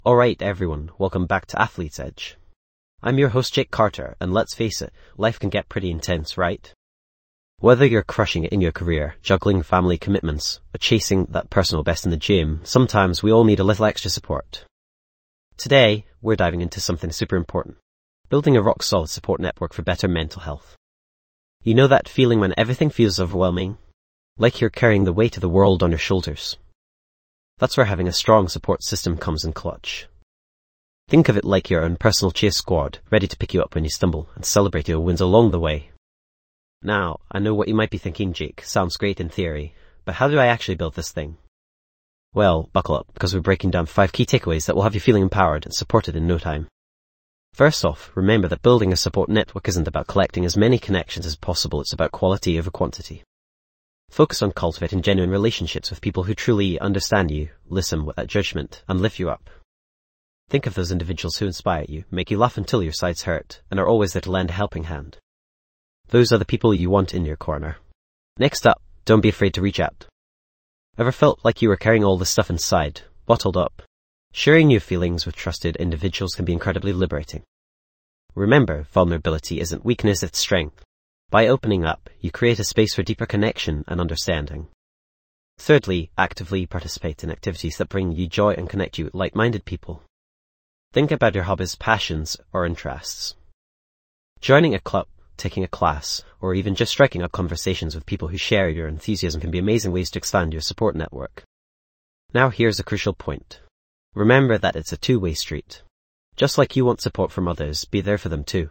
Alright everyone, welcome back to Athlete's Edge. I'm your host Jake Carter, and let's face it, life can get pretty intense, right? Whether you're crushing it in your career, juggling family commitments, or chasing that personal best in the gym, sometimes we all need a little extra support. Today, we're diving into something super important. Building a rock-solid support network for better mental health. You know that feeling when everything feels overwhelming? Like you're carrying the weight of the world on your shoulders. That's where having a strong support system comes in clutch. Think of it like your own personal cheer squad, ready to pick you up when you stumble and celebrate your wins along the way. Now, I know what you might be thinking, Jake. Sounds great in theory, but how do I actually build this thing? Well, buckle up, because we're breaking down 5 key takeaways that will have you feeling empowered and supported in no time. First off, remember that building a support network isn't about collecting as many connections as possible, it's about quality over quantity. Focus on cultivating genuine relationships with people who truly understand you, listen without judgment, and lift you up. Think of those individuals who inspire you, make you laugh until your sides hurt, and are always there to lend a helping hand. Those are the people you want in your corner. Next up, don't be afraid to reach out. Ever felt like you were carrying all this stuff inside, bottled up? Sharing your feelings with trusted individuals can be incredibly liberating. Remember, vulnerability isn't weakness, it's strength. By opening up, you create a space for deeper connection and understanding. Thirdly, actively participate in activities that bring you joy and connect you with like-minded people. Think about your hobbies, passions, or interests. Joining a club, taking a class, or even just striking up conversations with people who share your enthusiasm can be amazing ways to expand your support network. Now here's a crucial point. Remember that it's a two-way street. Just like you want support from others, be there for them too.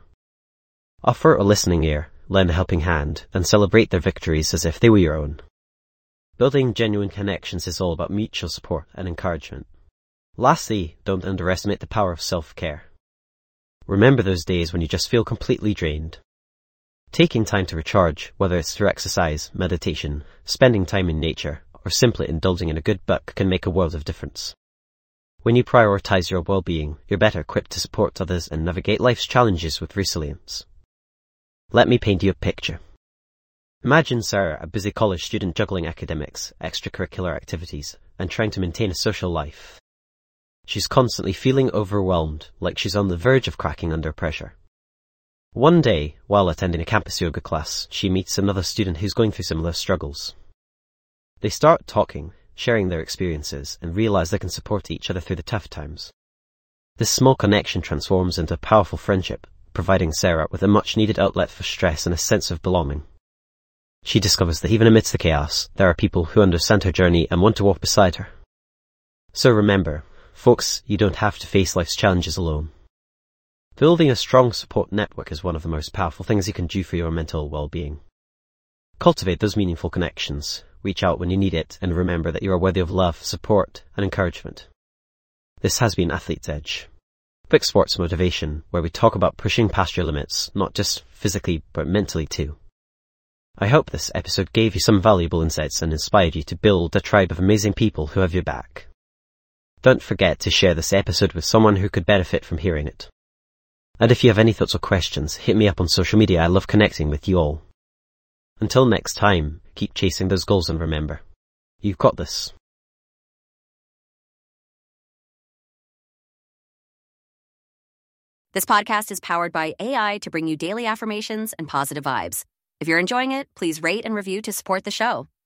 Offer a listening ear, lend a helping hand, and celebrate their victories as if they were your own. Building genuine connections is all about mutual support and encouragement. Lastly, don't underestimate the power of self-care. Remember those days when you just feel completely drained. Taking time to recharge, whether it's through exercise, meditation, spending time in nature, or simply indulging in a good book, can make a world of difference. When you prioritize your well-being, you're better equipped to support others and navigate life's challenges with resilience. Let me paint you a picture. Imagine Sarah, a busy college student juggling academics, extracurricular activities, and trying to maintain a social life. She's constantly feeling overwhelmed, like she's on the verge of cracking under pressure. One day, while attending a campus yoga class, she meets another student who's going through similar struggles. They start talking, sharing their experiences, and realize they can support each other through the tough times. This small connection transforms into a powerful friendship, providing Sarah with a much-needed outlet for stress and a sense of belonging. She discovers that even amidst the chaos, there are people who understand her journey and want to walk beside her. So remember, folks, you don't have to face life's challenges alone. Building a strong support network is one of the most powerful things you can do for your mental well-being. Cultivate those meaningful connections, reach out when you need it, and remember that you are worthy of love, support, and encouragement. This has been Athlete's Edge. Quick sports motivation, where we talk about pushing past your limits, not just physically, but mentally too. I hope this episode gave you some valuable insights and inspired you to build a tribe of amazing people who have your back. Don't forget to share this episode with someone who could benefit from hearing it. And if you have any thoughts or questions, hit me up on social media. I love connecting with you all. Until next time, keep chasing those goals and remember, you've got this. This podcast is powered by AI to bring you daily affirmations and positive vibes. If you're enjoying it, please rate and review to support the show.